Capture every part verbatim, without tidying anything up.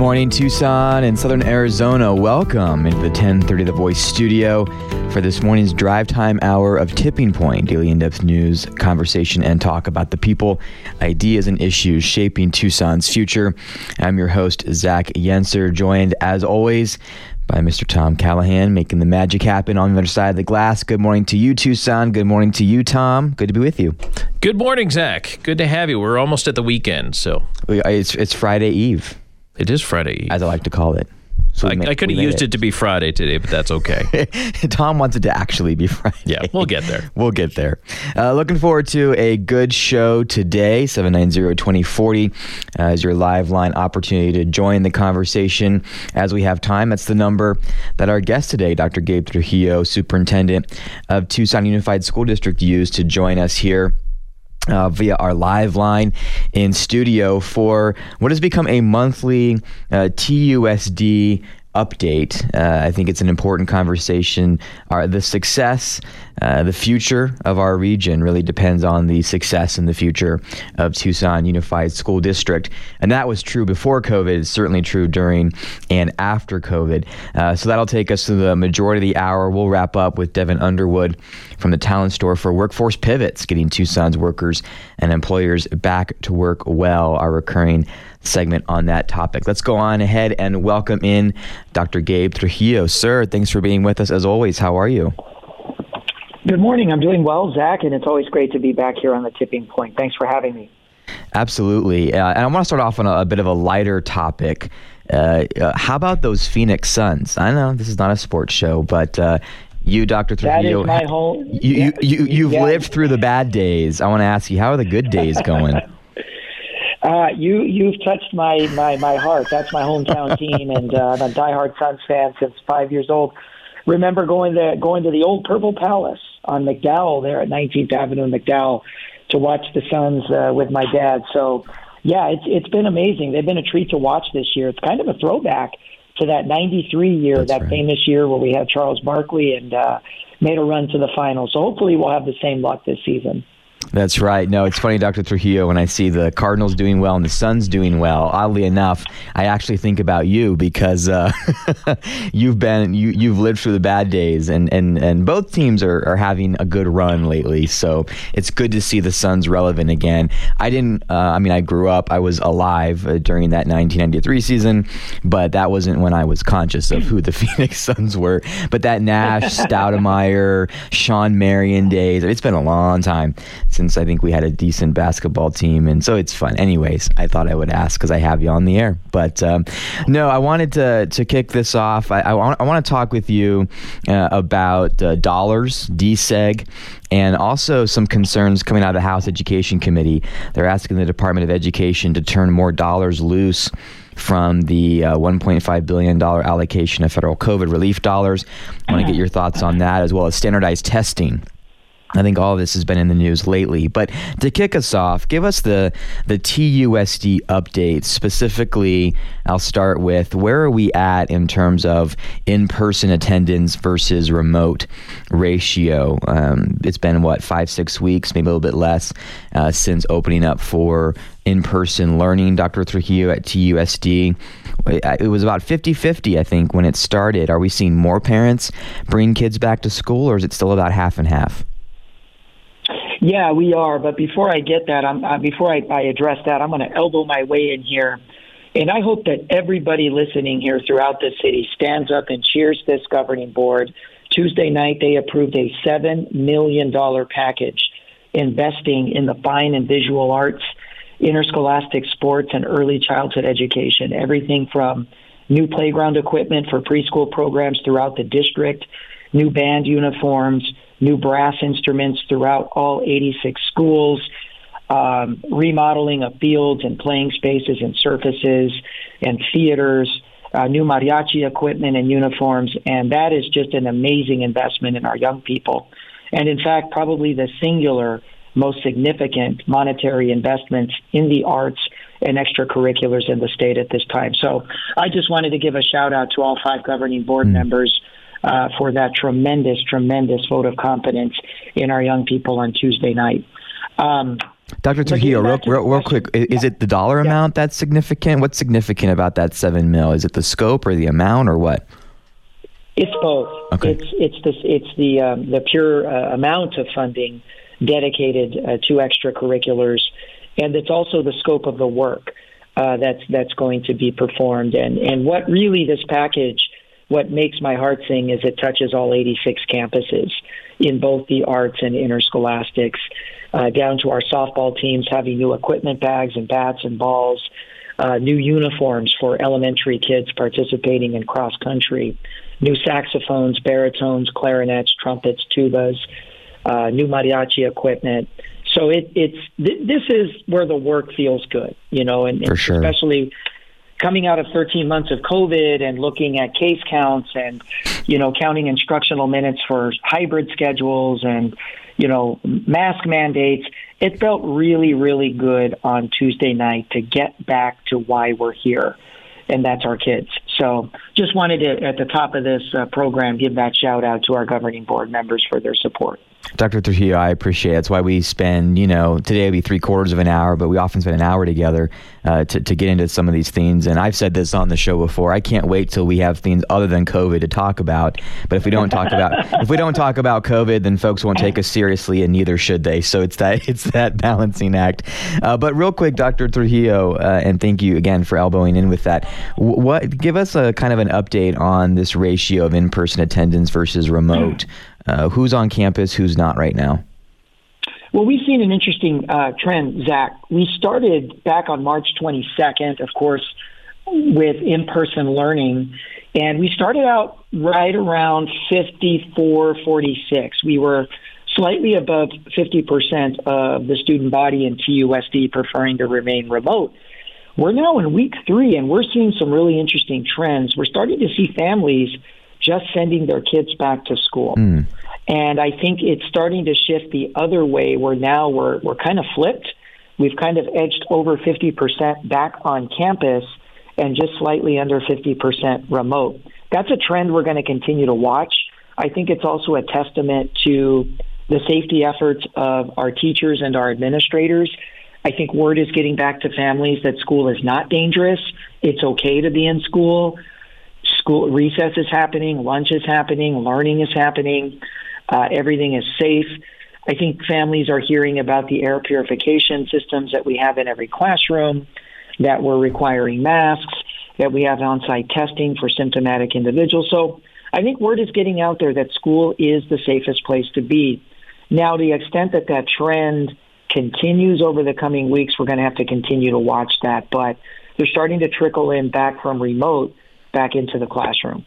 morning, Tucson and Southern Arizona. Welcome into the ten thirty The Voice studio for this morning's drive time hour of Tipping Point, daily in-depth news, conversation, and talk about the people, ideas, and issues shaping Tucson's future. I'm your host, Zach Yenser, joined, as always, by Mister Tom Callahan, making the magic happen on the other side of the glass. Good morning to you, Tucson. Good morning to you, Tom. Good to be with you. Good morning, Zach. Good to have you. We're almost at the weekend, so. It's, it's Friday Eve. It is Friday Eve. As I like to call it. So I, I could have used it. it to be Friday today, but that's okay. Tom wants it to actually be Friday. Yeah, we'll get there. We'll get there. Uh, looking forward to a good show today. seven nine zero, two zero four zero uh, is your live line opportunity to join the conversation as we have time. That's the number that our guest today, Doctor Gabe Trujillo, Superintendent of Tucson Unified School District, used to join us here Uh, via our live line in studio for what has become a monthly uh, T U S D update. Uh, I think it's an important conversation. Our, the success, uh, the future of our region really depends on the success and the future of Tucson Unified School District. And that was true before COVID. It's certainly true during and after COVID. Uh, so that'll take us to the majority of the hour. We'll wrap up with Devin Underwood from the Talent Store for Workforce Pivots, getting Tucson's workers and employers back to work well, our recurring segment on that topic. Let's go on ahead and welcome in Doctor Gabe Trujillo. Sir, thanks for being with us as always. How are you? Good morning. I'm doing well, Zach, and it's always great to be back here on the Tipping Point. Thanks for having me. Absolutely. Uh, and I want to start off on a, a bit of a lighter topic. Uh, uh, how about those Phoenix Suns? I know this is not a sports show, but uh, you, Doctor Trujillo, that is my whole, you, yeah, you, you, you've yeah. lived through the bad days. I want to ask you, how are the good days going? Uh, you, you've touched my, my, my heart. That's my hometown team, and uh, I'm a diehard Suns fan since five years old. Remember going to going to the old Purple Palace on McDowell there at nineteenth Avenue and McDowell to watch the Suns uh, with my dad. So, yeah, it's it's been amazing. They've been a treat to watch this year. It's kind of a throwback to that ninety-three year, That's that right. famous year where we had Charles Barkley and uh, made a run to the finals. So hopefully we'll have the same luck this season. That's right. No, it's funny, Doctor Trujillo, when I see the Cardinals doing well and the Suns doing well, oddly enough, I actually think about you because uh, you've been you you've lived through the bad days, and and, and both teams are, are having a good run lately. So it's good to see the Suns relevant again. I didn't. Uh, I mean, I grew up. I was alive uh, during that nineteen ninety-three season, but that wasn't when I was conscious of who the Phoenix Suns were. But that Nash, Stoudemire, Sean Marion days. It's been a long time since I think we had a decent basketball team, and so it's fun. Anyways, I thought I would ask because I have you on the air. But um, no, I wanted to to kick this off. I, I, want, I want to talk with you uh, about uh, dollars, D S E G, and also some concerns coming out of the House Education Committee. They're asking the Department of Education to turn more dollars loose from the uh, one point five billion dollars allocation of federal COVID relief dollars. I want to get your thoughts on that, as well as standardized testing. I think all of this has been in the news lately. But to kick us off, give us the the T U S D update. Specifically, I'll start with, where are we at in terms of in-person attendance versus remote ratio? Um, it's been, what, five, six weeks, maybe a little bit less, uh, since opening up for in-person learning, Doctor Trujillo, at T U S D. It was about fifty-fifty, I think, when it started. Are we seeing more parents bring kids back to school, or is it still about half and half? Yeah, we are. But before I get that, I'm, uh, before I, I address that, I'm going to elbow my way in here. And I hope that everybody listening here throughout the city stands up and cheers this governing board. Tuesday night, they approved a seven million dollars package investing in the fine and visual arts, interscholastic sports, and early childhood education. Everything from new playground equipment for preschool programs throughout the district, new band uniforms, new brass instruments throughout all eighty-six schools, um, remodeling of fields and playing spaces and surfaces and theaters, uh, new mariachi equipment and uniforms. And that is just an amazing investment in our young people. And in fact, probably the singular most significant monetary investments in the arts and extracurriculars in the state at this time. So I just wanted to give a shout out to all five governing board mm. members Uh, for that tremendous, tremendous vote of confidence in our young people on Tuesday night. Um, Doctor Trujillo, real, real, real quick, is, yeah. is it the dollar yeah. amount that's significant? What's significant about that seven mil? Is it the scope or the amount or what? It's both. Okay. It's it's the it's the um, the pure uh, amount of funding dedicated uh, to extracurriculars, and it's also the scope of the work uh, that's that's going to be performed. And and what really this package, what makes my heart sing, is it touches all eighty-six campuses in both the arts and interscholastics, uh, down to our softball teams having new equipment bags and bats and balls, uh, new uniforms for elementary kids participating in cross country, new saxophones, baritones, clarinets, trumpets, tubas, uh, new mariachi equipment. So it, it's th- this is where the work feels good, you know, and, For and sure. especially coming out of thirteen months of COVID and looking at case counts and, you know, counting instructional minutes for hybrid schedules and, you know, mask mandates. It felt really, really good on Tuesday night to get back to why we're here, and that's our kids. So just wanted to, at the top of this uh, program, give that shout out to our governing board members for their support. Doctor Trujillo, I appreciate it. That's why we spend, you know, today will be three quarters of an hour, but we often spend an hour together uh, to, to get into some of these themes. And I've said this on the show before. I can't wait till we have things other than COVID to talk about. But if we don't talk about if we don't talk about COVID, then folks won't take us seriously, and neither should they. So it's that it's that balancing act. Uh, but real quick, Doctor Trujillo, uh, and thank you again for elbowing in with that. What give us a kind of an update on this ratio of in-person attendance versus remote? Uh, who's on campus, who's not right now? Well, we've seen an interesting uh, trend, Zach. We started back on March twenty-second, of course, with in-person learning, and we started out right around fifty-four, forty-six. We were slightly above fifty percent of the student body in T U S D preferring to remain remote. We're now in week three, and we're seeing some really interesting trends. We're starting to see families just sending their kids back to school. Mm. And I think it's starting to shift the other way, where now we're we're kind of flipped. We've kind of edged over fifty percent back on campus and just slightly under fifty percent remote. That's a trend we're going to continue to watch. I think it's also a testament to the safety efforts of our teachers and our administrators. I think word is getting back to families that school is not dangerous. It's okay to be in school. School recess is happening, lunch is happening, learning is happening, uh, everything is safe. I think families are hearing about the air purification systems that we have in every classroom, that we're requiring masks, that we have on-site testing for symptomatic individuals. So I think word is getting out there that school is the safest place to be. Now, to the extent that that trend continues over the coming weeks, we're going to have to continue to watch that. But they're starting to trickle in back from remote back into the classroom.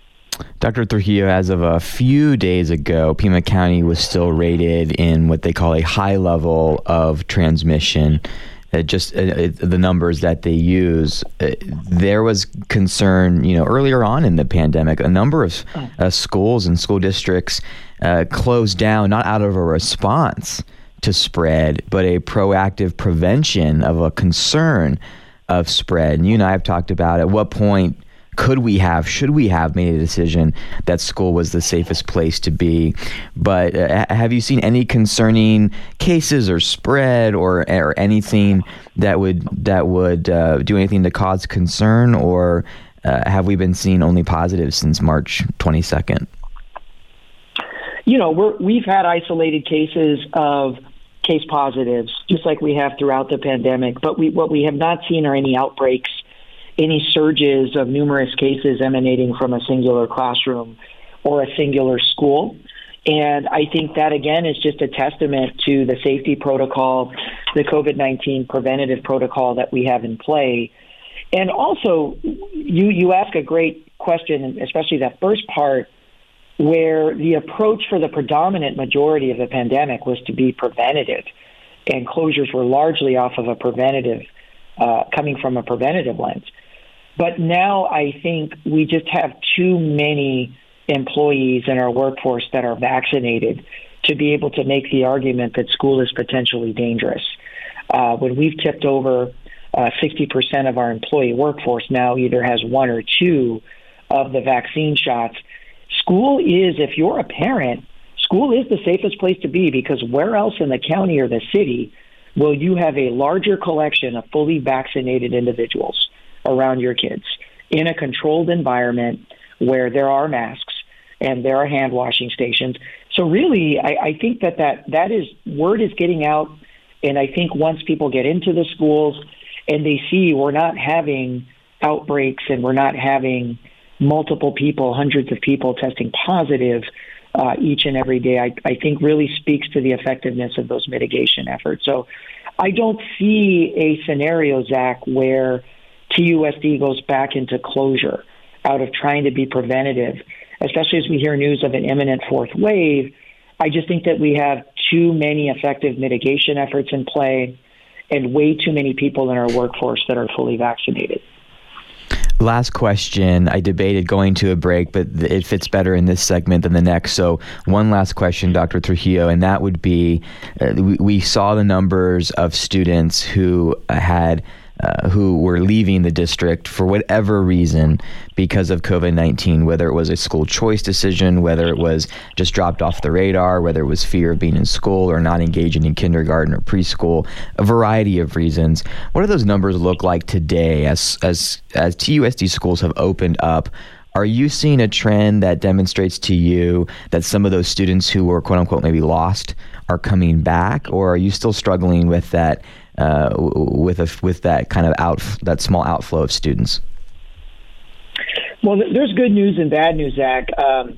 Doctor Trujillo, as of a few days ago, Pima County was still rated in what they call a high level of transmission. Uh, just uh, the numbers that they use. Uh, there was concern, you know, earlier on in the pandemic, a number of uh, schools and school districts uh, closed down, not out of a response to spread, but a proactive prevention of a concern of spread. And you and I have talked about at what point could we have, should we have made a decision that school was the safest place to be? But uh, have you seen any concerning cases or spread or or anything that would that would uh, do anything to cause concern, or uh, have we been seeing only positives since March twenty-second? You know, we're, we've had isolated cases of case positives, just like we have throughout the pandemic. But we, what we have not seen are any outbreaks, any surges of numerous cases emanating from a singular classroom or a singular school. And I think that, again, is just a testament to the safety protocol, the COVID nineteen preventative protocol that we have in play. And also, you, you ask a great question, especially that first part, where the approach for the predominant majority of the pandemic was to be preventative, and closures were largely off of a preventative, uh, coming from a preventative lens. But now I think we just have too many employees in our workforce that are vaccinated to be able to make the argument that school is potentially dangerous. Uh, when we've tipped over uh, sixty percent of our employee workforce now either has one or two of the vaccine shots, school is, if you're a parent, school is the safest place to be, because where else in the county or the city will you have a larger collection of fully vaccinated individuals around your kids in a controlled environment where there are masks and there are hand washing stations. So really, I, I think that, that that is, word is getting out. And I think once people get into the schools and they see we're not having outbreaks and we're not having multiple people, hundreds of people testing positive uh, each and every day, I, I think really speaks to the effectiveness of those mitigation efforts. So I don't see a scenario, Zach, where T U S D goes back into closure out of trying to be preventative, especially as we hear news of an imminent fourth wave. I just think that we have too many effective mitigation efforts in play and way too many people in our workforce that are fully vaccinated. Last question. I debated going to a break, but it fits better in this segment than the next. So one last question, Doctor Trujillo, and that would be, uh, we, we saw the numbers of students who had Uh, who were leaving the district for whatever reason because of COVID nineteen, whether it was a school choice decision, whether it was just dropped off the radar, whether it was fear of being in school or not engaging in kindergarten or preschool, a variety of reasons. What do those numbers look like today as as as T U S D schools have opened up? Are you seeing a trend that demonstrates to you that some of those students who were quote unquote maybe lost are coming back, or are you still struggling with that uh, with a, with that kind of out that small outflow of students? Well, there's good news and bad news, Zach. Um,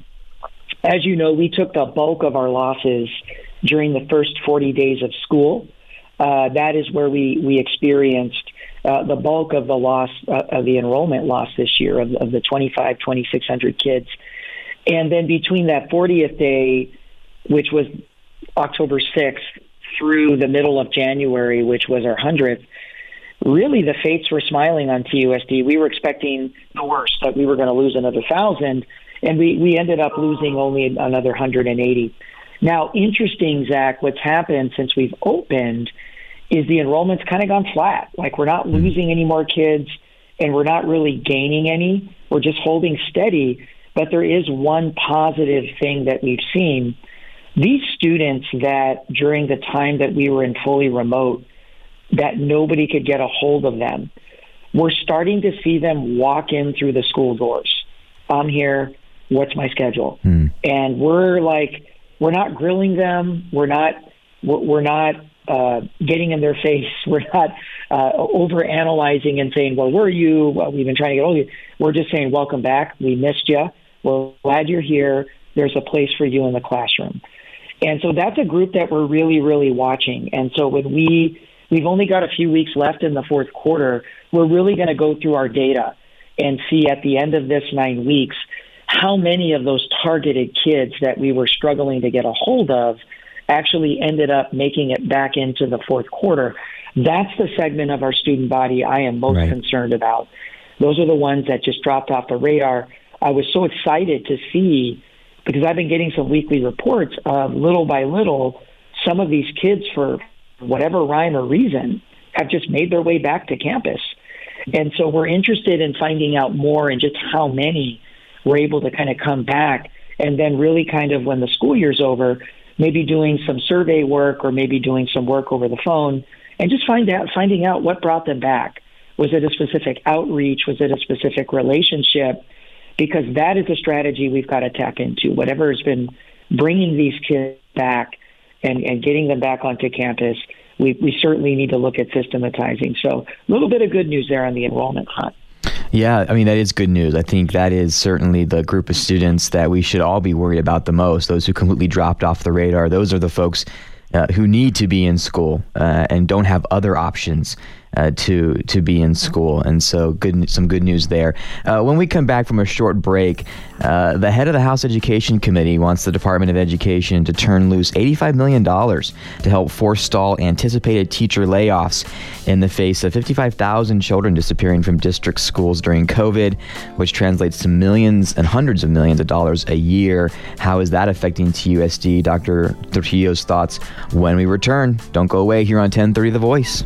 as you know, we took the bulk of our losses during the first forty days of school. Uh, that is where we we experienced Uh, the bulk of the loss uh, of the enrollment loss this year of, of the twenty-five, twenty-six hundred kids. And then between that fortieth day, which was October sixth, through the middle of January, which was our hundredth, really the fates were smiling on T U S D. We were expecting the worst, that we were going to lose another thousand, and we, we ended up losing only another one hundred eighty. Now, interesting, Zach, what's happened since we've opened is the enrollment's kind of gone flat. Like, we're not losing any more kids and we're not really gaining any. We're just holding steady. But there is one positive thing that we've seen. These students that during the time that we were in fully remote, that nobody could get a hold of them, we're starting to see them walk in through the school doors. I'm here. What's my schedule? Hmm. And we're like, we're not grilling them. We're not, we're not, Uh, getting in their face. We're not uh, over analyzing and saying, well, where are you? Well, we've been trying to get hold of you. We're just saying, welcome back. We missed you. We're glad you're here. There's a place for you in the classroom. And so that's a group that we're really, really watching. And so when we, we've only got a few weeks left in the fourth quarter, we're really going to go through our data and see at the end of this nine weeks, how many of those targeted kids that we were struggling to get a hold of actually ended up making it back into the fourth quarter. That's the segment of our student body I am most right. concerned about. Those are the ones that just dropped off the radar. I was so excited to see, because I've been getting some weekly reports of little by little, some of these kids, for whatever rhyme or reason, have just made their way back to campus. And so we're interested in finding out more and just how many were able to kind of come back. And then really kind of when the school year's over, maybe doing some survey work or maybe doing some work over the phone and just find out, finding out what brought them back. Was it a specific outreach? Was it a specific relationship? Because that is a strategy we've got to tap into. Whatever has been bringing these kids back and, and getting them back onto campus, we, we certainly need to look at systematizing. So a little bit of good news there on the enrollment front. Yeah, I mean, that is good news. I think that is certainly the group of students that we should all be worried about the most, those who completely dropped off the radar. Those are the folks uh, who need to be in school uh, and don't have other options uh, to to be in school. And so good, some good news there. Uh, when we come back from a short break, uh, the head of the House Education Committee wants the Department of Education to turn loose eighty-five million dollars to help forestall anticipated teacher layoffs in the face of fifty-five thousand children disappearing from district schools during COVID, which translates to millions and hundreds of millions of dollars a year. How is that affecting T U S D? Doctor Trujillo's thoughts when we return. Don't go away here on ten thirty The Voice.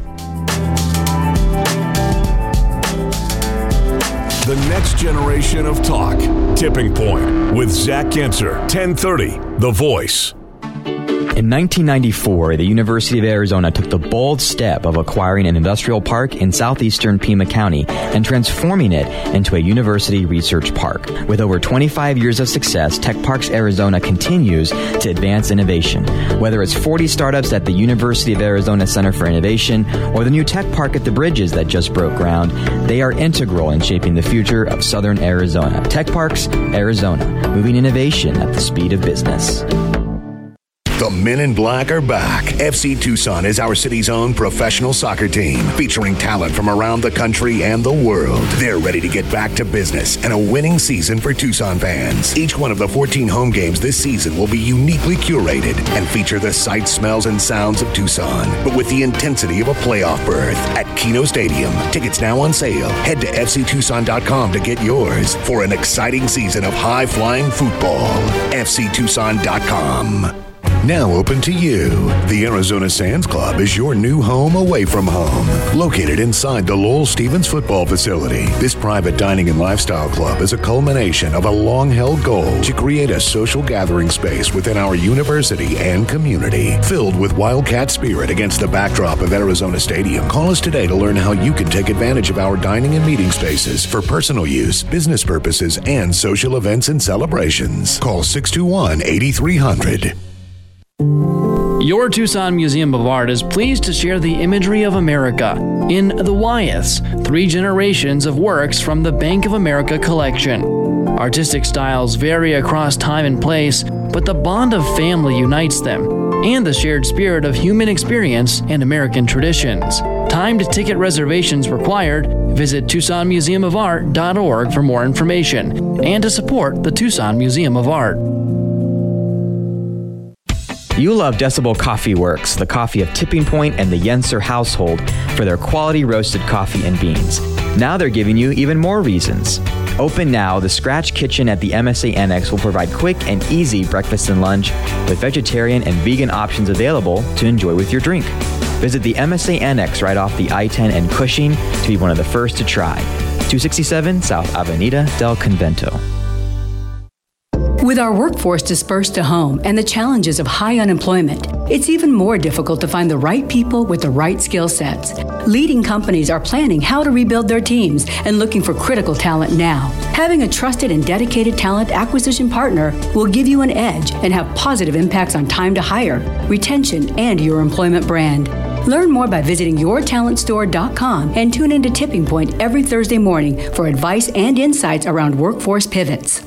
The next generation of talk. Tipping Point with Zach Genser. ten thirty The Voice. In nineteen ninety-four, the University of Arizona took the bold step of acquiring an industrial park in southeastern Pima County and transforming it into a university research park. With over twenty-five years of success, Tech Parks Arizona continues to advance innovation. Whether it's forty startups at the University of Arizona Center for Innovation or the new tech park at the Bridges that just broke ground, they are integral in shaping the future of southern Arizona. Tech Parks Arizona, moving innovation at the speed of business. The Men in Black are back. F C Tucson is our city's own professional soccer team, featuring talent from around the country and the world. They're ready to get back to business and a winning season for Tucson fans. Each one of the fourteen home games this season will be uniquely curated and feature the sights, smells, and sounds of Tucson, but with the intensity of a playoff berth at Keno Stadium. Tickets now on sale. Head to F C Tucson dot com to get yours for an exciting season of high-flying football. F C Tucson dot com. Now open to you. The Arizona Sands Club is your new home away from home. Located inside the Lowell Stevens football facility, this private dining and lifestyle club is a culmination of a long-held goal to create a social gathering space within our university and community, filled with Wildcat spirit against the backdrop of Arizona Stadium. Call us today to learn how you can take advantage of our dining and meeting spaces for personal use, business purposes, and social events and celebrations. Call six two one, eight three zero zero. Your Tucson Museum of Art is pleased to share the imagery of America in the Wyeths, three generations of works from the Bank of America collection. Artistic styles vary across time and place, but the bond of family unites them, and the shared spirit of human experience and American traditions. Timed ticket reservations required. Visit Tucson Museum of Art dot org for more information and to support the Tucson Museum of Art. You love Decibel Coffee Works, the coffee of Tipping Point and the Yenser household, for their quality roasted coffee and beans. Now they're giving you even more reasons. Open now, the Scratch Kitchen at the M S A Annex will provide quick and easy breakfast and lunch with vegetarian and vegan options available to enjoy with your drink. Visit the M S A Annex right off the I ten and Cushing to be one of the first to try. two sixty-seven South Avenida del Convento. With our workforce dispersed to home and the challenges of high unemployment, it's even more difficult to find the right people with the right skill sets. Leading companies are planning how to rebuild their teams and looking for critical talent now. Having a trusted and dedicated talent acquisition partner will give you an edge and have positive impacts on time to hire, retention, and your employment brand. Learn more by visiting your talent store dot com and tune into Tipping Point every Thursday morning for advice and insights around workforce pivots.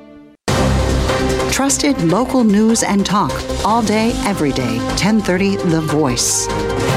Trusted local news and talk all day, every day. ten thirty The Voice.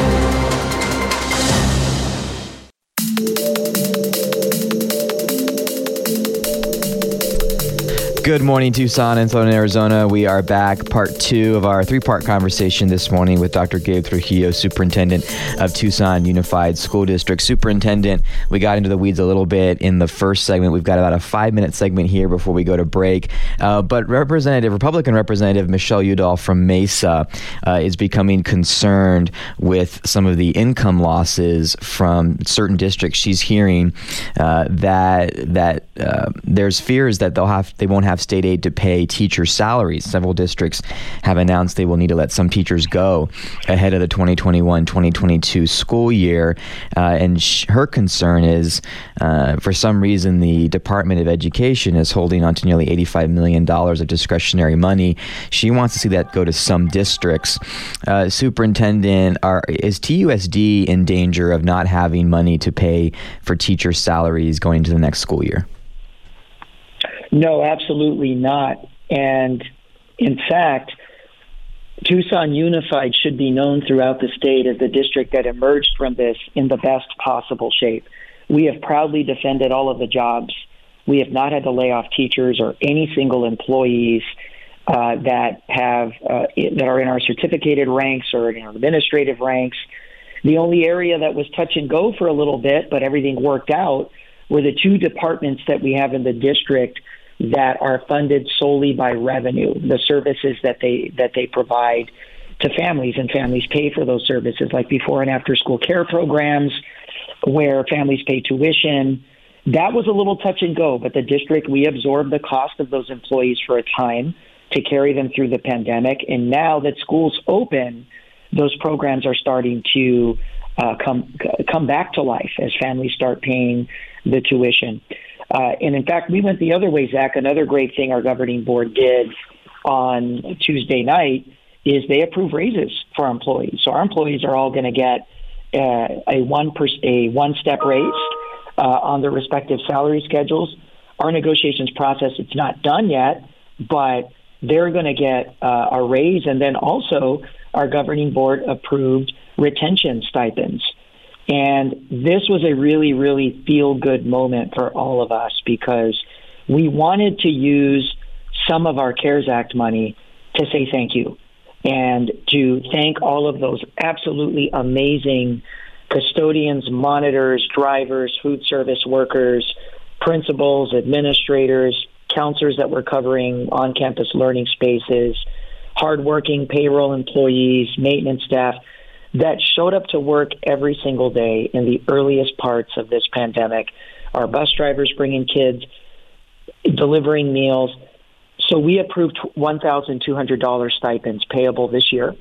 Good morning, Tucson and Southern Arizona. We are back, part two of our three-part conversation this morning with Doctor Gabe Trujillo, Superintendent of Tucson Unified School District. Superintendent, we got into the weeds a little bit in the first segment. We've got about a five-minute segment here before we go to break. Uh, but Representative, Republican Representative Michelle Udall from Mesa uh, is becoming concerned with some of the income losses from certain districts. She's hearing uh, that that uh, there's fears that they'll have they won't have state aid to pay teacher salaries. Several districts have announced they will need to let some teachers go ahead of the twenty twenty-one twenty twenty-two school year. Uh, and sh- her concern is, uh, for some reason, the Department of Education is holding on to nearly eighty-five million dollars of discretionary money. She wants to see that go to some districts. Uh, Superintendent, are, is T U S D in danger of not having money to pay for teacher salaries going into the next school year? No, absolutely not. And in fact, Tucson Unified should be known throughout the state as the district that emerged from this in the best possible shape. We have proudly defended all of the jobs. We have not had to lay off teachers or any single employees uh, that have uh, that are in our certificated ranks or in our administrative ranks. The only area that was touch and go for a little bit, but everything worked out, were the two departments that we have in the district that are funded solely by revenue, the services that they that they provide to families, and families pay for those services, like before and after school care programs where families pay tuition. That was a little touch and go, but the district, we absorbed the cost of those employees for a time to carry them through the pandemic. And now that school's open, those programs are starting to uh, come come back to life as families start paying the tuition. Uh, and in fact, we went the other way, Zach. Another great thing our governing board did on Tuesday night is they approve raises for our employees. So our employees are all going to get uh, a one per, a one step raise uh, on their respective salary schedules. Our negotiations process, it's not done yet, but they're going to get uh, a raise. And then also our governing board approved retention stipends. And this was a really, really feel-good moment for all of us because we wanted to use some of our CARES Act money to say thank you and to thank all of those absolutely amazing custodians, monitors, drivers, food service workers, principals, administrators, counselors that were covering on-campus learning spaces, hardworking payroll employees, maintenance staff that showed up to work every single day in the earliest parts of this pandemic. Our bus drivers bringing kids, delivering meals. So we approved one thousand two hundred dollars stipends payable this year.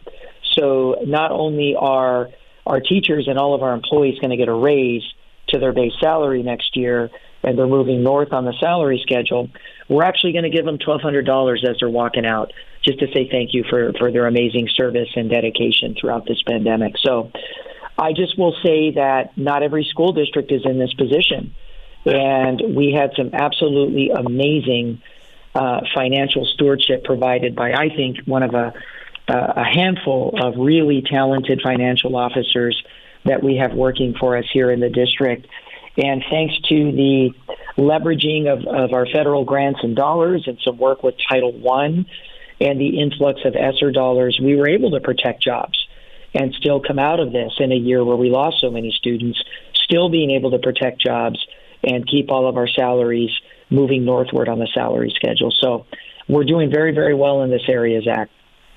So not only are our teachers and all of our employees going to get a raise to their base salary next year, and they're moving north on the salary schedule, we're actually going to give them twelve hundred dollars as they're walking out, just to say thank you for, for their amazing service and dedication throughout this pandemic. So I just will say that not every school district is in this position. And we had some absolutely amazing uh, financial stewardship provided by, I think, one of a, a handful of really talented financial officers that we have working for us here in the district. And thanks to the leveraging of, of our federal grants and dollars and some work with Title One and the influx of ESSER dollars, we were able to protect jobs and still come out of this in a year where we lost so many students, still being able to protect jobs and keep all of our salaries moving northward on the salary schedule. So we're doing very, very well in this area, Zach.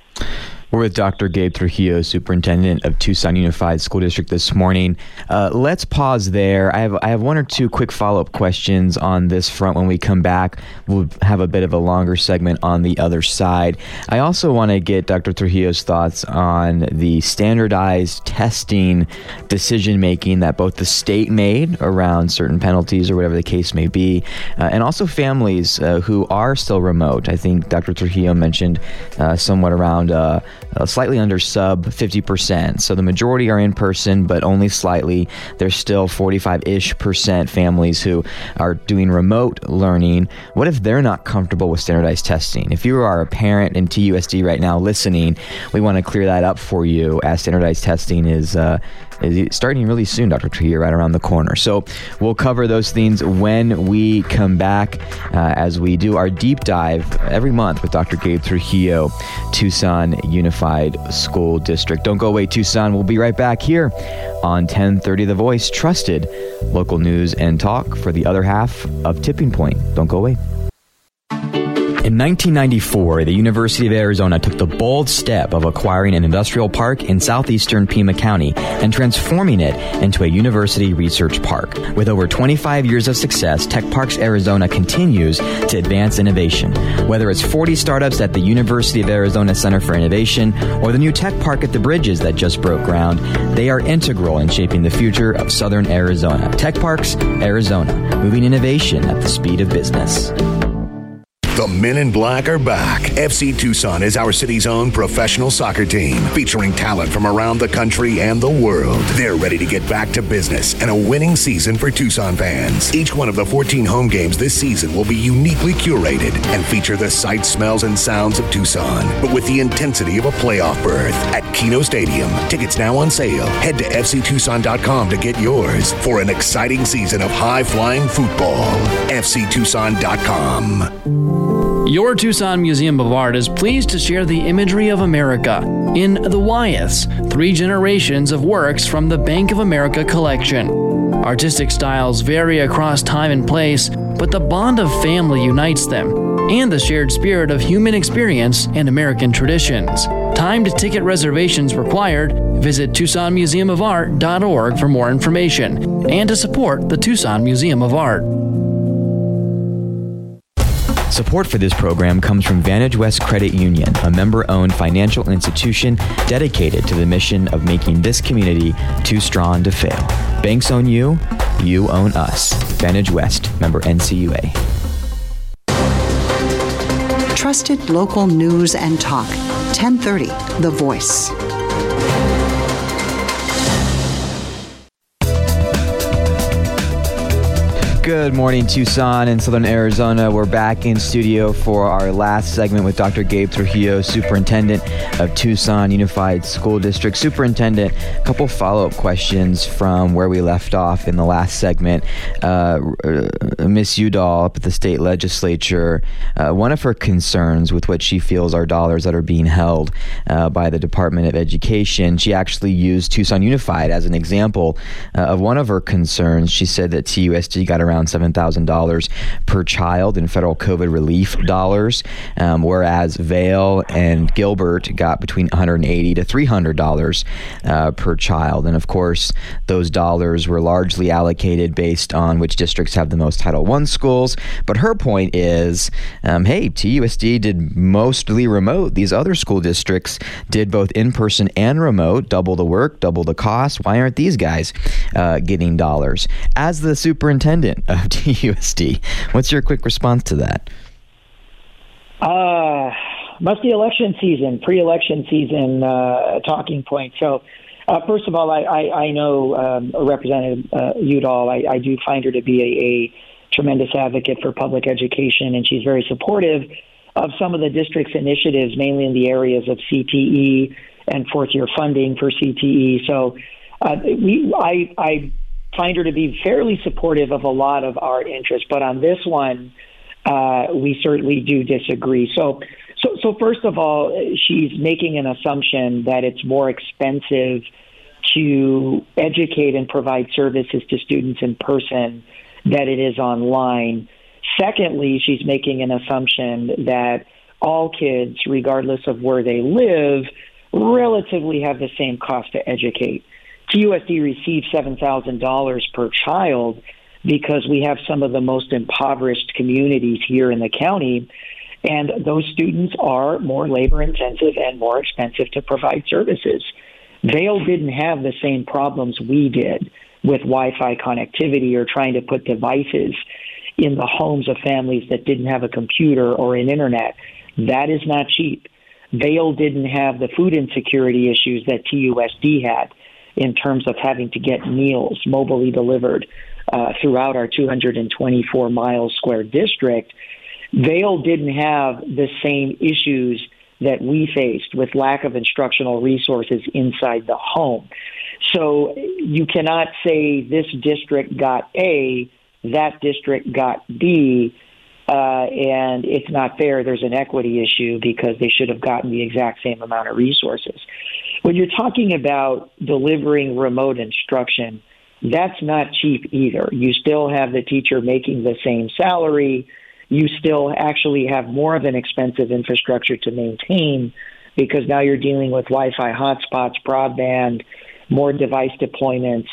We're with Doctor Gabe Trujillo, Superintendent of Tucson Unified School District this morning. Uh, let's pause there. I have I have one or two quick follow-up questions on this front. When we come back, we'll have a bit of a longer segment on the other side. I also want to get Doctor Trujillo's thoughts on the standardized testing decision-making that both the state made around certain penalties or whatever the case may be, uh, and also families uh, who are still remote. I think Doctor Trujillo mentioned uh, somewhat around uh, Uh, slightly under sub fifty percent. So the majority are in person, but only slightly. There's still forty-five-ish percent families who are doing remote learning. What if they're not comfortable with standardized testing? If you are a parent in T U S D right now listening, we want to clear that up for you, as standardized testing is uh, is starting really soon, Doctor Trujillo, right around the corner. So we'll cover those things when we come back, uh, as we do our deep dive every month with Doctor Gabe Trujillo, Tucson Unified School District. Don't go away, Tucson. We'll be right back here on ten thirty The Voice, trusted local news and talk for the other half of Tipping Point. Don't go away. In nineteen ninety-four, the University of Arizona took the bold step of acquiring an industrial park in southeastern Pima County and transforming it into a university research park. With over twenty-five years of success, Tech Parks Arizona continues to advance innovation. Whether it's forty startups at the University of Arizona Center for Innovation or the new Tech Park at the Bridges that just broke ground, they are integral in shaping the future of southern Arizona. Tech Parks Arizona, moving innovation at the speed of business. The Men in Black are back. F C Tucson is our city's own professional soccer team, featuring talent from around the country and the world. They're ready to get back to business and a winning season for Tucson fans. Each one of the fourteen home games this season will be uniquely curated and feature the sights, smells, and sounds of Tucson, but with the intensity of a playoff berth at Keno Stadium. Tickets now on sale. Head to F C Tucson dot com to get yours for an exciting season of high-flying football. F C Tucson dot com. Your Tucson Museum of Art is pleased to share the imagery of America in the Wyeths, three generations of works from the Bank of America collection. Artistic styles vary across time and place, but the bond of family unites them, and the shared spirit of human experience and American traditions. Timed ticket reservations required. Visit Tucson Museum of Art dot org for more information and to support the Tucson Museum of Art. Support for this program comes from Vantage West Credit Union, a member-owned financial institution dedicated to the mission of making this community too strong to fail. Banks own you, you own us. Vantage West, member N C U A. Trusted local news and talk. ten thirty, The Voice. Good morning, Tucson and Southern Arizona. We're back in studio for our last segment with Doctor Gabe Trujillo, Superintendent of Tucson Unified School District. Superintendent, a couple follow-up questions from where we left off in the last segment. Uh, Miss Udall up at the state legislature, uh, one of her concerns with what she feels are dollars that are being held uh, by the Department of Education, she actually used Tucson Unified as an example uh, of one of her concerns. She said that T U S D got around seven thousand dollars per child in federal COVID relief dollars, um, whereas Vail and Gilbert got between one hundred eighty to three hundred dollars uh, per child. And of course, those dollars were largely allocated based on which districts have the most Title one schools. But her point is, um, hey, T U S D did mostly remote. These other school districts did both in-person and remote, double the work, double the cost. Why aren't these guys uh, getting dollars? As the superintendent of T U S D, what's your quick response to that? Uh, must be election season, pre-election season uh, talking point. So, uh, first of all, I, I, I know um, Representative uh, Udall. I, I do find her to be a, a tremendous advocate for public education, and she's very supportive of some of the district's initiatives, mainly in the areas of C T E and fourth-year funding for C T E. So, uh, we, I, I find her to be fairly supportive of a lot of our interests, but on this one, uh, we certainly do disagree. So, so, so first of all, she's making an assumption that it's more expensive to educate and provide services to students in person than it is online. Secondly, she's making an assumption that all kids, regardless of where they live, relatively have the same cost to educate. T U S D receives seven thousand dollars per child because we have some of the most impoverished communities here in the county, and those students are more labor-intensive and more expensive to provide services. Vail didn't have the same problems we did with Wi-Fi connectivity or trying to put devices in the homes of families that didn't have a computer or an internet. That is not cheap. Vail didn't have the food insecurity issues that T U S D had in terms of having to get meals mobilely delivered uh, throughout our two hundred twenty-four mile square district. Vail didn't have the same issues that we faced with lack of instructional resources inside the home. So you cannot say this district got A, that district got B, uh, and it's not fair. There's an equity issue because they should have gotten the exact same amount of resources. When you're talking about delivering remote instruction, that's not cheap either. You still have the teacher making the same salary. You still actually have more of an expensive infrastructure to maintain because now you're dealing with Wi-Fi hotspots, broadband, more device deployments.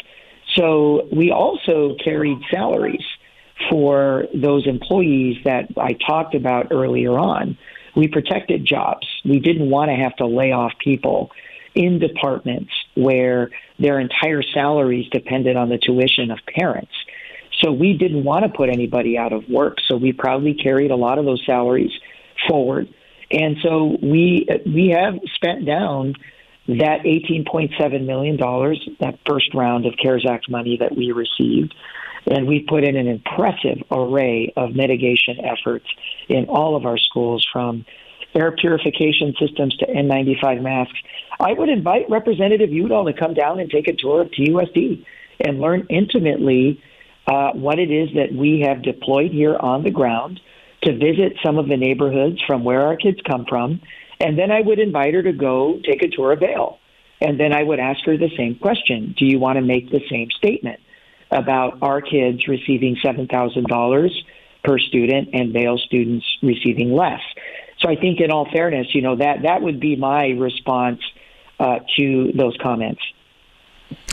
So we also carried salaries for those employees that I talked about earlier on. We protected jobs. We didn't want to have to lay off people in departments where their entire salaries depended on the tuition of parents. So we didn't want to put anybody out of work. So we proudly carried a lot of those salaries forward. And so we we have spent down that eighteen point seven million dollars, that first round of CARES Act money that we received. And we put in an impressive array of mitigation efforts in all of our schools, from air purification systems to N ninety-five masks. I would invite Representative Udall to come down and take a tour of T U S D and learn intimately uh, what it is that we have deployed here on the ground, to visit some of the neighborhoods from where our kids come from. And then I would invite her to go take a tour of Vail. And then I would ask her the same question. Do you want to make the same statement about our kids receiving seven thousand dollars per student and Vail students receiving less? So I think in all fairness, you know, that, that would be my response uh, to those comments.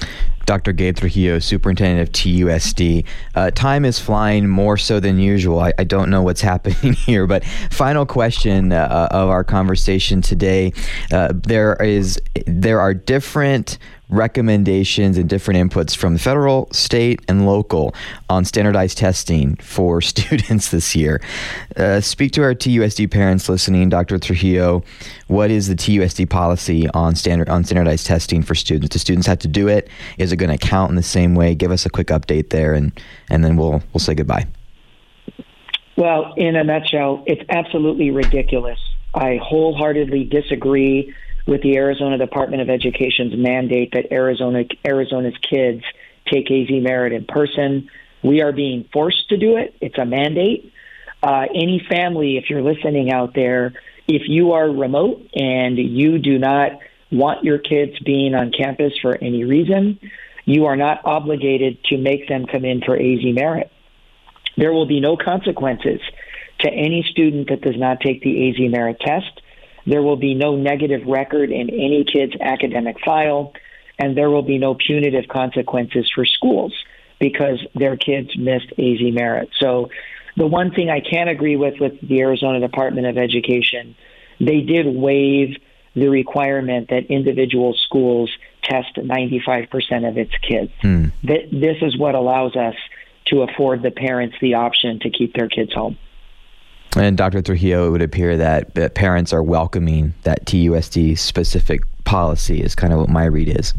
Doctor Gabe Trujillo, Superintendent of T U S D. Uh, time is flying more so than usual. I, I don't know what's happening here, but final question uh, of our conversation today. Uh, there is there are different recommendations and different inputs from the federal, state, and local on standardized testing for students this year. Uh, speak to our T U S D parents listening, Doctor Trujillo. What is the T U S D policy on standard on standardized testing for students? Do students have to do it? Is it going to count in the same way? Give us a quick update there, and and then we'll we'll say goodbye. Well, in a nutshell, it's absolutely ridiculous. I wholeheartedly disagree with the Arizona Department of Education's mandate that Arizona Arizona's kids take A Z Merit in person. We are being forced to do it. It's a mandate. Uh, any family, if you're listening out there, if you are remote and you do not want your kids being on campus for any reason, you are not obligated to make them come in for A Z Merit. There will be no consequences to any student that does not take the A Z Merit test. There will be no negative record in any kid's academic file, and there will be no punitive consequences for schools because their kids missed A Z Merit. So the one thing I can agree with with the Arizona Department of Education, they did waive the requirement that individual schools test ninety-five percent of its kids. Hmm. Th- this is what allows us to afford the parents the option to keep their kids home. And Doctor Trujillo, it would appear that, that parents are welcoming that T U S D specific policy is kind of what my read is.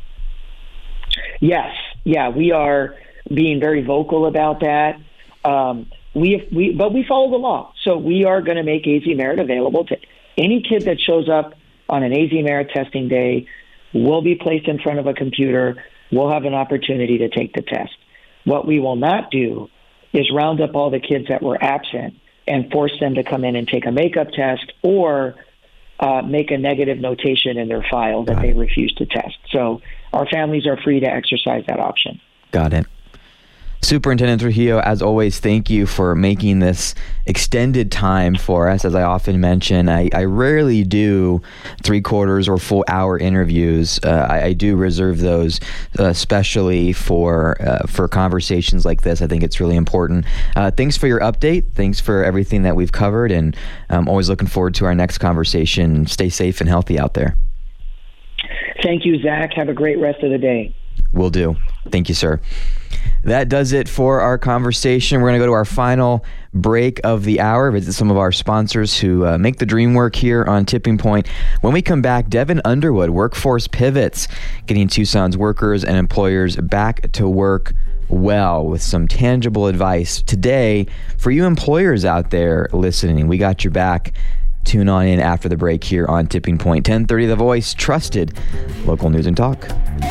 Yes. Yeah, we are being very vocal about that. Um, we, we, but we follow the law. So we are going to make A Z Merit available to any kid that shows up on an A Z Merit testing day. Will be placed in front of a computer. We'll have an opportunity to take the test. What we will not do is round up all the kids that were absent and force them to come in and take a makeup test or uh, make a negative notation in their file that they refuse to test. So our families are free to exercise that option. Got it. Superintendent Trujillo, as always, thank you for making this extended time for us. As I often mention, I, I rarely do three quarters or full hour interviews. Uh, I, I do reserve those uh, especially for uh, for conversations like this. I think it's really important. Uh, thanks for your update. Thanks for everything that we've covered, and I'm always looking forward to our next conversation. Stay safe and healthy out there. Thank you, Zach. Have a great rest of the day. Will do. Thank you, sir. That does it for our conversation. We're going to go to our final break of the hour, visit some of our sponsors who uh, make the dream work here on Tipping Point. When we come back, Devin Underwood, Workforce Pivots, getting Tucson's workers and employers back to work well with some tangible advice. Today, for you employers out there listening, we got your back. Tune on in after the break here on Tipping Point. ten thirty The Voice, trusted local news and talk.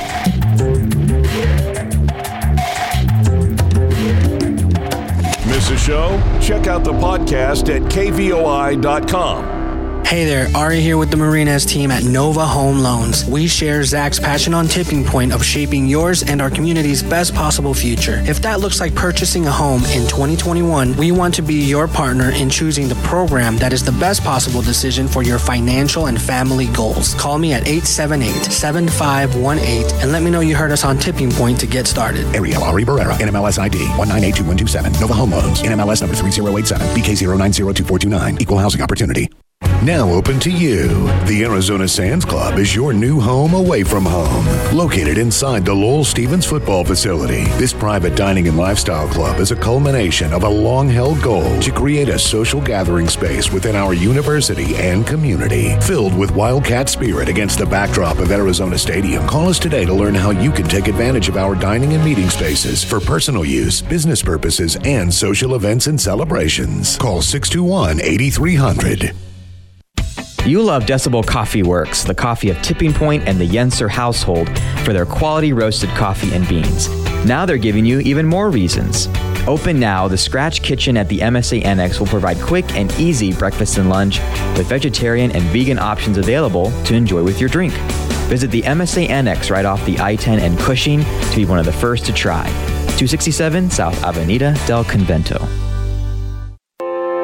Miss a show? Check out the podcast at K V O I dot com. Hey there, Ari here with the Marinas team at Nova Home Loans. We share Zach's passion on Tipping Point of shaping yours and our community's best possible future. If that looks like purchasing a home in twenty twenty-one, we want to be your partner in choosing the program that is the best possible decision for your financial and family goals. Call me at eight seven eight, seven five one eight and let me know you heard us on Tipping Point to get started. Ariel Ari Barrera, N M L S I D one nine eight two one two seven. Nova Home Loans, N M L S number three zero eight seven, B K zero nine zero two four two nine. Equal housing opportunity. Now open to you. The Arizona Sands Club is your new home away from home. Located inside the Lowell Stevens football facility, this private dining and lifestyle club is a culmination of a long-held goal to create a social gathering space within our university and community. Filled with Wildcat spirit against the backdrop of Arizona Stadium, call us today to learn how you can take advantage of our dining and meeting spaces for personal use, business purposes, and social events and celebrations. Call six two one, eight three zero zero. You love Decibel Coffee Works, the coffee of Tipping Point and the Yenser household, for their quality roasted coffee and beans. Now they're giving you even more reasons. Open now, the Scratch Kitchen at the M S A Annex will provide quick and easy breakfast and lunch with vegetarian and vegan options available to enjoy with your drink. Visit the M S A Annex right off the I ten and Cushing to be one of the first to try. two sixty-seven South Avenida del Convento.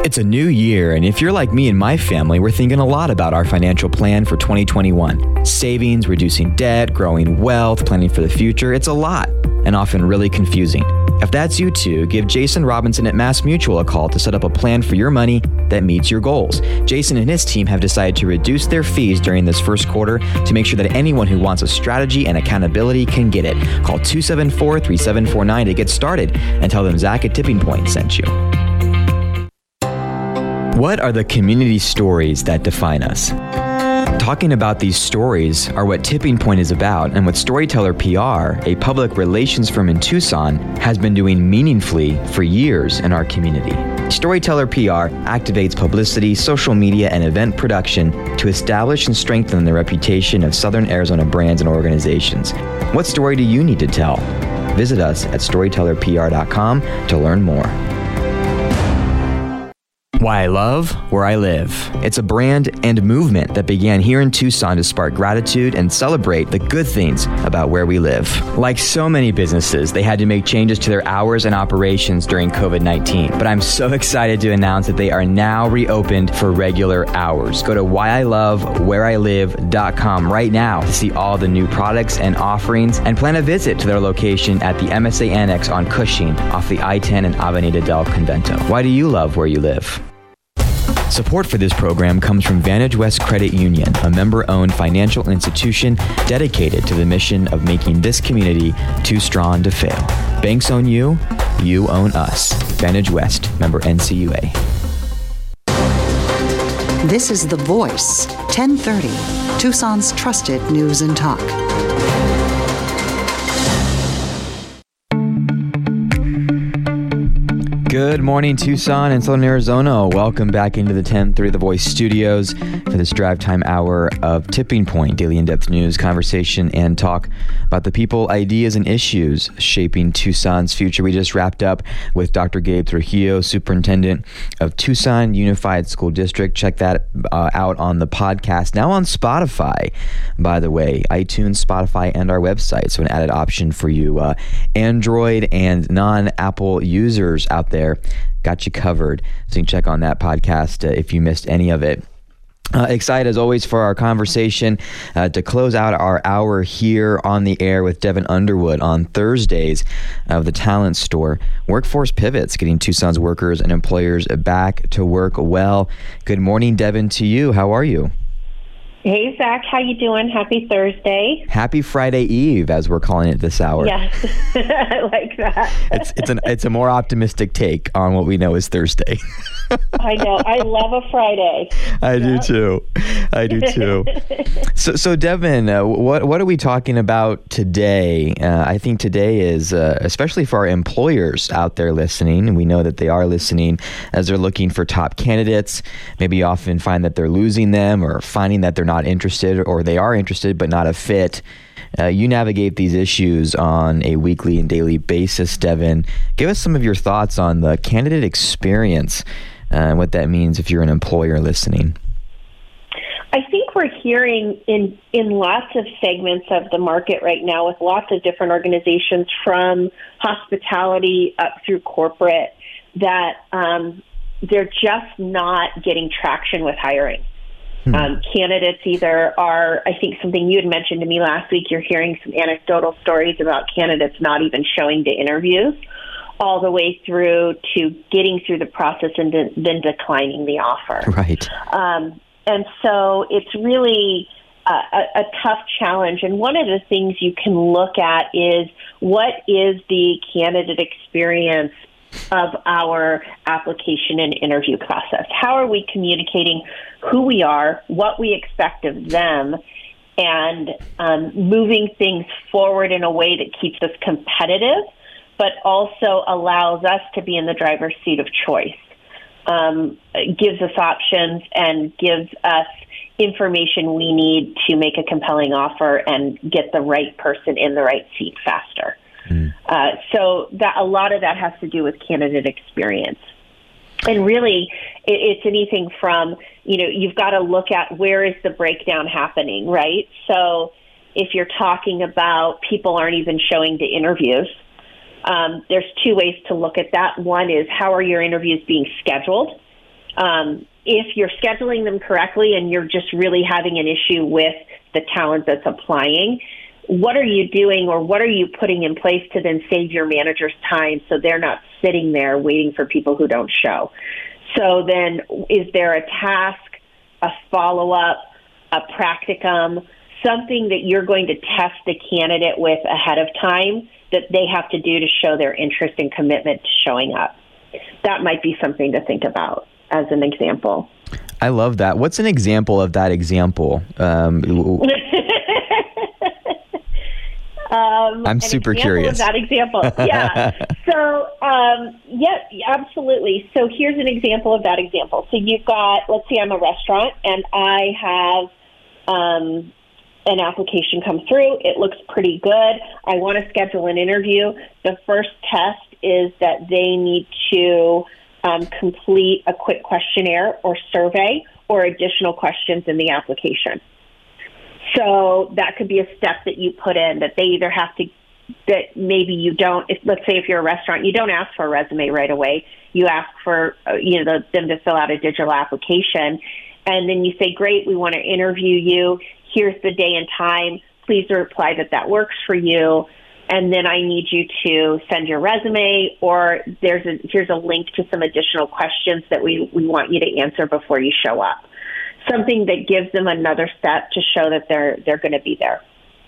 It's a new year, and if you're like me and my family, we're thinking a lot about our financial plan for twenty twenty-one. Savings, reducing debt, growing wealth, planning for the future. It's a lot, and often really confusing. If that's you too, give Jason Robinson at Mass Mutual a call to set up a plan for your money that meets your goals. Jason and his team have decided to reduce their fees during this first quarter to make sure that anyone who wants a strategy and accountability can get it. Call two seven four, three seven four nine to get started and tell them Zach at Tipping Point sent you. What are the community stories that define us? Talking about these stories are what Tipping Point is about, and what Storyteller P R, a public relations firm in Tucson, has been doing meaningfully for years in our community. Storyteller P R activates publicity, social media, and event production to establish and strengthen the reputation of Southern Arizona brands and organizations. What story do you need to tell? Visit us at storyteller p r dot com to learn more. Why I Love Where I Live. It's a brand and movement that began here in Tucson to spark gratitude and celebrate the good things about where we live. Like so many businesses, they had to make changes to their hours and operations during covid nineteen. But I'm so excited to announce that they are now reopened for regular hours. Go to why I love where I live dot com right now to see all the new products and offerings, and plan a visit to their location at the M S A Annex on Cushing off the I ten and Avenida del Convento. Why do you love where you live? Support for this program comes from Vantage West Credit Union, a member-owned financial institution dedicated to the mission of making this community too strong to fail. Banks own you, you own us. Vantage West, member N C U A. This is The Voice, ten thirty, Tucson's trusted news and talk. Good morning, Tucson and Southern Arizona. Welcome back into the ten thirty The Voice studios for this drive time hour of Tipping Point, daily in-depth news, conversation, and talk about the people, ideas, and issues shaping Tucson's future. We just wrapped up with Doctor Gabe Trujillo, Superintendent of Tucson Unified School District. Check that uh, out on the podcast, now on Spotify, by the way, iTunes, Spotify, and our website. So an added option for you uh, Android and non-Apple users out there. Got you covered. So you can check on that podcast uh, if you missed any of it. Uh, excited as always for our conversation uh, to close out our hour here on the air with Devin Underwood on Thursdays of the Talent Store. Workforce pivots, getting Tucson's workers and employers back to work well. Good morning, Devin, to you. How are you? Hey, Zach. How you doing? Happy Thursday. Happy Friday Eve, as we're calling it this hour. Yes, I like that. It's it's an it's a more optimistic take on what we know is Thursday. I know. I love a Friday. I yep. do too. I do too. so, so Devin, uh, what what are we talking about today? Uh, I think today is, uh, especially for our employers out there listening, and we know that they are listening as they're looking for top candidates. Maybe often find that they're losing them, or finding that they're not interested, or they are interested but not a fit. Uh, you navigate these issues on a weekly and daily basis, Devin. Give us some of your thoughts on the candidate experience uh, and what that means if you're an employer listening. I think we're hearing in, in lots of segments of the market right now with lots of different organizations, from hospitality up through corporate, that um, they're just not getting traction with hiring. Hmm. Um, candidates either are, I think something you had mentioned to me last week, you're hearing some anecdotal stories about candidates not even showing to interviews, all the way through to getting through the process and de- then declining the offer. Right. Um, and so it's really a, a, a tough challenge. And one of the things you can look at is, what is the candidate experience of our application and interview process? How are we communicating who we are, what we expect of them, and um, moving things forward in a way that keeps us competitive, but also allows us to be in the driver's seat of choice, um, gives us options and gives us information we need to make a compelling offer and get the right person in the right seat faster. Mm. Uh, so that a lot of that has to do with candidate experience. And really, it, it's anything from, you know, you've got to look at where is the breakdown happening, right? So if you're talking about people aren't even showing to interviews, um, there's two ways to look at that. One is, how are your interviews being scheduled? Um, if you're scheduling them correctly and you're just really having an issue with the talent that's applying, what are you doing or what are you putting in place to then save your managers time so they're not sitting there waiting for people who don't show? So then is there a task, a follow-up, a practicum, something that you're going to test the candidate with ahead of time that they have to do to show their interest and commitment to showing up? That might be something to think about as an example. I love that. What's an example of that example? Um, um, I'm super curious. Of that example, yeah. so, um, yeah, absolutely. So here's an example of that example. So you've got, let's say I'm a restaurant and I have um, an application come through. It looks pretty good. I want to schedule an interview. The first test is that they need to um, complete a quick questionnaire or survey or additional questions in the application. So that could be a step that you put in that they either have to, that maybe you don't, if, let's say if you're a restaurant, you don't ask for a resume right away. You ask for, uh, you know, the, them to fill out a digital application. And then you say, great, we want to interview you. Here's the day and time. Please reply that that works for you. And then I need you to send your resume, or there's a, here's a link to some additional questions that we, we want you to answer before you show up. Something that gives them another step to show that they're they're going to be there.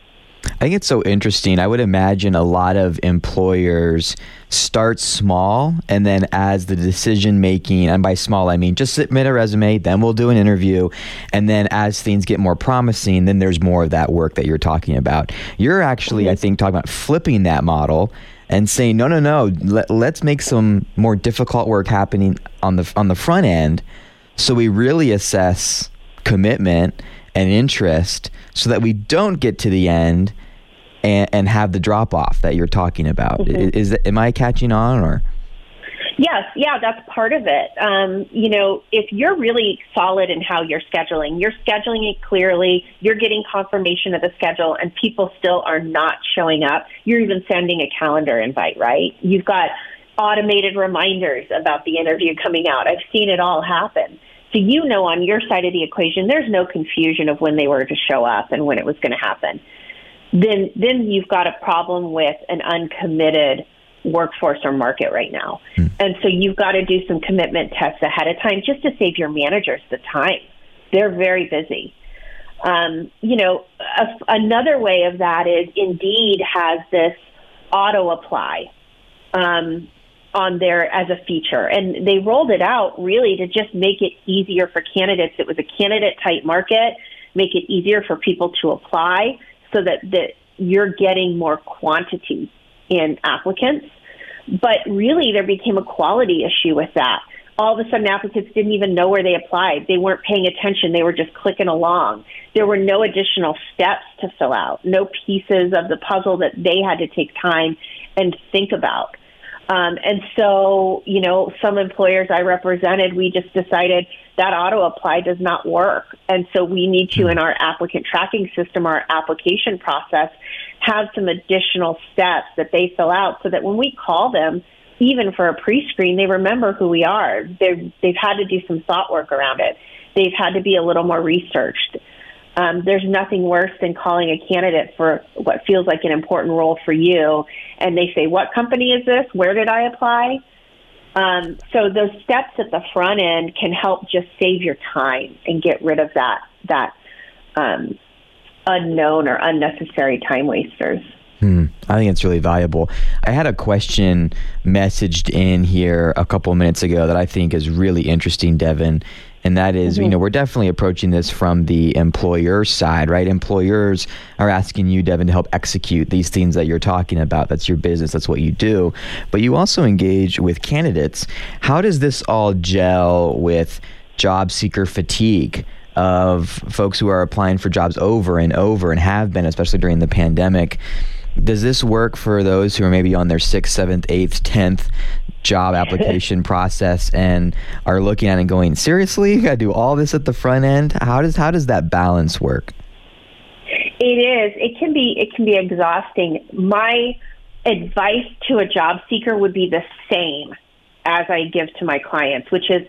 I think it's so interesting. I would imagine a lot of employers start small, and then as the decision making, and by small I mean just submit a resume, then we'll do an interview, and then as things get more promising, then there's more of that work that you're talking about. You're actually, mm-hmm. I think, talking about flipping that model and saying, no, no, no, let, let's make some more difficult work happening on the on the front end, so we really assess commitment and interest, so that we don't get to the end and, and have the drop off that you're talking about. Mm-hmm. Is, is am I catching on, or? Yes, yeah, that's part of it. Um, you know, if you're really solid in how you're scheduling, you're scheduling it clearly, you're getting confirmation of the schedule, and people still are not showing up. You're even sending a calendar invite, right? You've got automated reminders about the interview coming out. I've seen it all happen. So you know on your side of the equation, there's no confusion of when they were to show up and when it was going to happen. Then then you've got a problem with an uncommitted workforce or market right now. Hmm. And so you've got to do some commitment tests ahead of time just to save your managers the time. They're very busy. Um, you know, a, another way of that is Indeed has this auto apply um on there as a feature. And they rolled it out really to just make it easier for candidates. It was a candidate type market, make it easier for people to apply so that, that you're getting more quantity in applicants. But really there became a quality issue with that. All of a sudden applicants didn't even know where they applied. They weren't paying attention. They were just clicking along. There were no additional steps to fill out, no pieces of the puzzle that they had to take time and think about. Um, and so, you know, some employers I represented, we just decided that auto apply does not work. And so we need to, in our applicant tracking system, our application process, have some additional steps that they fill out so that when we call them, even for a pre-screen, they remember who we are. They've, they've had to do some thought work around it. They've had to be a little more researched. Um, there's nothing worse than calling a candidate for what feels like an important role for you, and they say, what company is this? Where did I apply? Um, so those steps at the front end can help just save your time and get rid of that that um, unknown or unnecessary time wasters. Hmm. I think it's really valuable. I had a question messaged in here a couple of minutes ago that I think is really interesting, Devin. And that is, mm-hmm. you know, we're definitely approaching this from the employer side, right? Employers are asking you, Devin, to help execute these things that you're talking about. That's your business. That's what you do. But you also engage with candidates. How does this all gel with job seeker fatigue of folks who are applying for jobs over and over and have been, especially during the pandemic? Does this work for those who are maybe on their sixth, seventh, eighth, tenth job application process and are looking at it and going, seriously, you got to do all this at the front end? How does how does that balance work? It is. It can be. It can be exhausting. My advice to a job seeker would be the same as I give to my clients, which is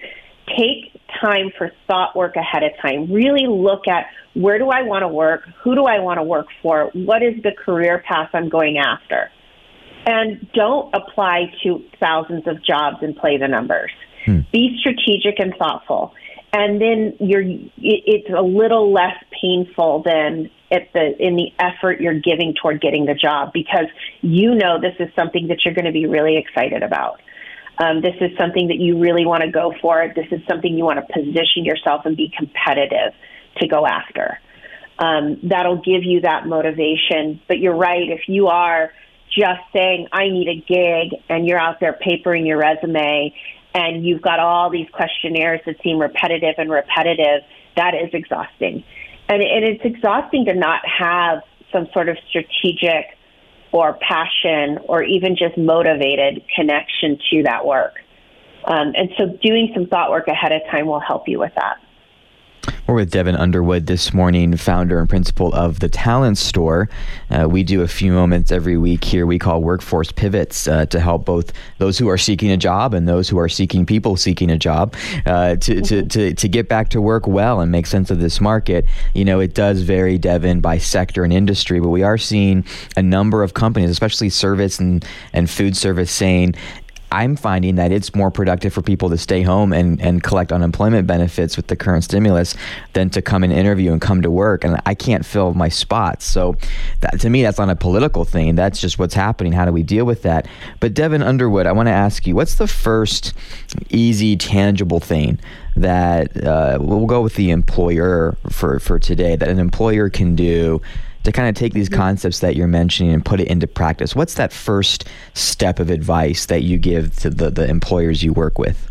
take time for thought work ahead of time. Really look at, where do I want to work? Who do I want to work for? What is the career path I'm going after? And don't apply to thousands of jobs and play the numbers. Hmm. Be strategic and thoughtful. And then you're, it's a little less painful than at the, in the effort you're giving toward getting the job, because you know this is something that you're going to be really excited about. Um, this is something that you really want to go for. This is something you want to position yourself and be competitive to go after. Um, that'll give you that motivation. But you're right, if you are just saying, I need a gig, and you're out there papering your resume, and you've got all these questionnaires that seem repetitive and repetitive, that is exhausting. And, and it's exhausting to not have some sort of strategic or passion or even just motivated connection to that work. Um, and so doing some thought work ahead of time will help you with that. We're with Devin Underwood this morning, founder and principal of The Talent Store. Uh, we do a few moments every week here we call Workforce Pivots uh, to help both those who are seeking a job and those who are seeking people seeking a job uh, to, mm-hmm. to, to, to get back to work well and make sense of this market. You know, it does vary, Devin, by sector and industry, but we are seeing a number of companies, especially service and, and food service, saying, I'm finding that it's more productive for people to stay home and, and collect unemployment benefits with the current stimulus than to come and interview and come to work. And I can't fill my spots. So that, to me, that's not a political thing. That's just what's happening. How do we deal with that? But Devin Underwood, I want to ask you, what's the first easy, tangible thing that uh, we'll go with the employer for, for today, that an employer can do to kind of take these concepts that you're mentioning and put it into practice? What's that first step of advice that you give to the, the employers you work with?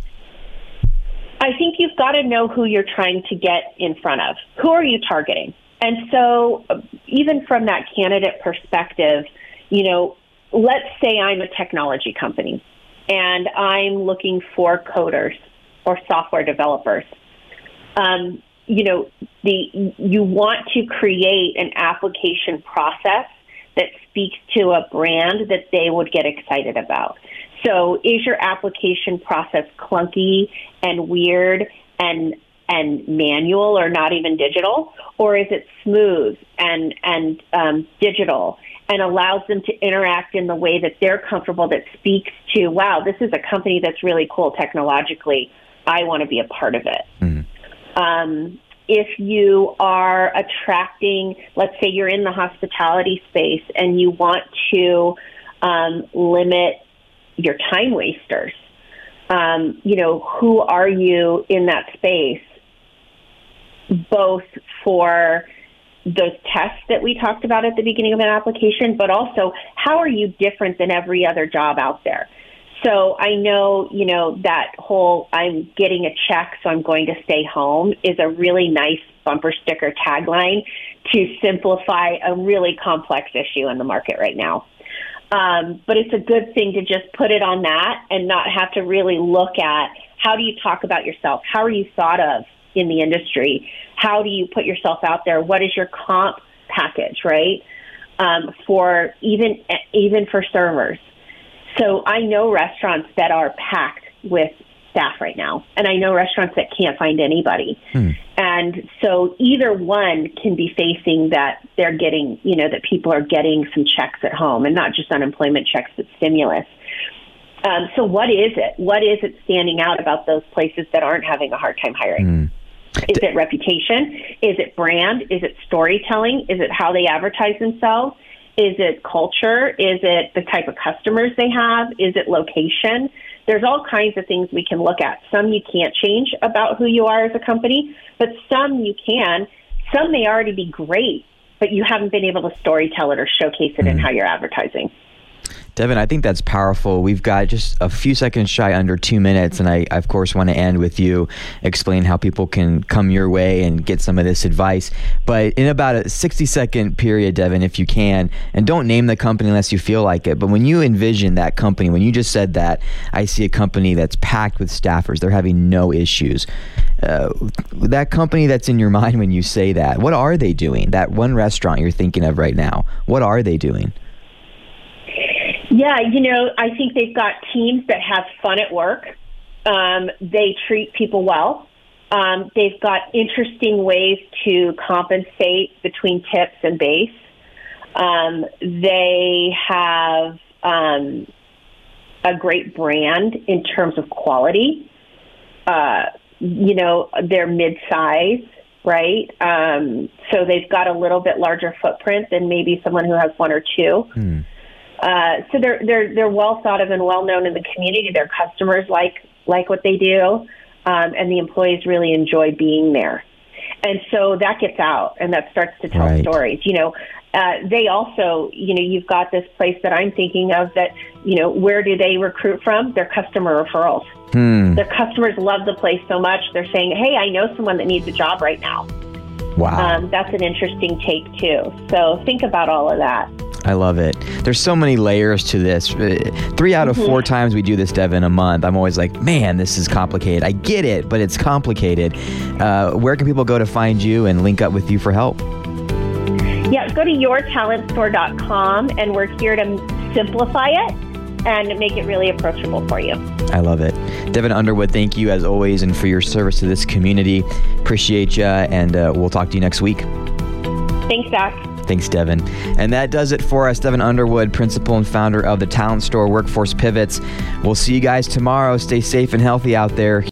I think you've got to know who you're trying to get in front of. Who are you targeting? And so even from that candidate perspective, you know, let's say I'm a technology company and I'm looking for coders or software developers. Um, you know, the you want to create an application process that speaks to a brand that they would get excited about. So is your application process clunky and weird and and manual or not even digital? Or is it smooth and, and um, digital and allows them to interact in the way that they're comfortable, that speaks to, wow, this is a company that's really cool technologically. I want to be a part of it. Mm-hmm. Um, if you are attracting, let's say you're in the hospitality space and you want to um, limit your time wasters, um, you know, who are you in that space, both for those tests that we talked about at the beginning of an application, but also how are you different than every other job out there? So I know, you know, that whole I'm getting a check, so I'm going to stay home is a really nice bumper sticker tagline to simplify a really complex issue in the market right now. Um, but it's a good thing to just put it on that and not have to really look at how do you talk about yourself? How are you thought of in the industry? How do you put yourself out there? What is your comp package, right? Um, for even even for servers. So I know restaurants that are packed with staff right now, and I know restaurants that can't find anybody. Hmm. And so either one can be facing that they're getting, you know, that people are getting some checks at home, and not just unemployment checks, but stimulus. Um, so what is it? What is it standing out about those places that aren't having a hard time hiring? Hmm. Is it reputation? Is it brand? Is it storytelling? Is it how they advertise themselves? Is it culture? Is it the type of customers they have? Is it location? There's all kinds of things we can look at. Some you can't change about who you are as a company, but some you can. Some may already be great, but you haven't been able to storytell it or showcase it mm-hmm. in how you're advertising. Devin, I think that's powerful. We've got just a few seconds shy under two minutes, and I, of course, want to end with you explain how people can come your way and get some of this advice. But in about a sixty-second period, Devin, if you can, and don't name the company unless you feel like it, but when you envision that company, when you just said that, I see a company that's packed with staffers. They're having no issues. Uh, that company that's in your mind when you say that, what are they doing? That one restaurant you're thinking of right now, what are they doing? Yeah, you know, I think they've got teams that have fun at work. Um, they treat people well. Um, they've got interesting ways to compensate between tips and base. Um, they have um, a great brand in terms of quality. Uh, you know, they're mid-size, right? Um, so they've got a little bit larger footprint than maybe someone who has one or two. Hmm. Uh, so they're they're they're well thought of and well known in the community. Their customers like like what they do, um, and the employees really enjoy being there. And so that gets out, and that starts to tell Right. stories. You know, uh, they also, you know, you've got this place that I'm thinking of that, you know, where do they recruit from? Their customer referrals. Hmm. Their customers love the place so much. They're saying, hey, I know someone that needs a job right now. Wow. Um, that's an interesting take, too. So think about all of that. I love it. There's so many layers to this. Uh, Three out of Mhm. four times we do this, Devin, a month, I'm always like, man, this is complicated. I get it, but it's complicated. Uh, where can people go to find you and link up with you for help? Yeah, go to your talent store dot com, and we're here to simplify it and make it really approachable for you. I love it. Devin Underwood, thank you as always and for your service to this community. Appreciate you, and uh, we'll talk to you next week. Thanks, Zach. Thanks, Devin. And that does it for us. Devin Underwood, principal and founder of the Talent Store Workforce Pivots. We'll see you guys tomorrow. Stay safe and healthy out there.